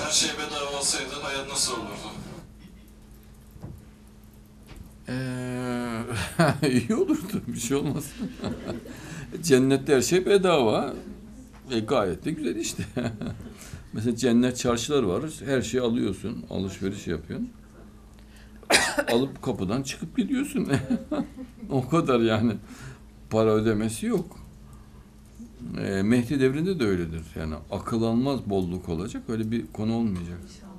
Her şey bedava olsaydı hayat nasıl olurdu? İyi olurdu, bir şey olmaz. Cennette her şey bedava. Gayet de güzel işte. Mesela cennet çarşılar var. Her şeyi alıyorsun, alışveriş yapıyorsun. Alıp kapıdan çıkıp gidiyorsun. O kadar yani. Para ödemesi yok. Mehdi devrinde de öyledir. Yani akıl almaz bolluk olacak. Öyle bir konu olmayacak.